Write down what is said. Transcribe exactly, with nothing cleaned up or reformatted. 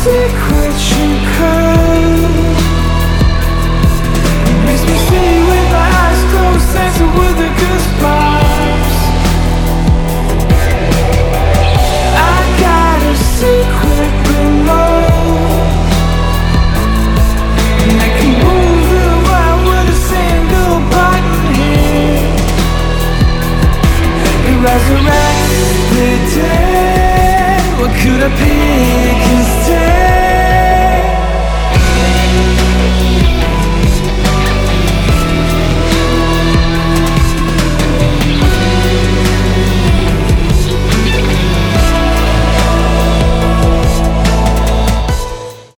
secret you come. Makes me see with my eyes closed, dancing with the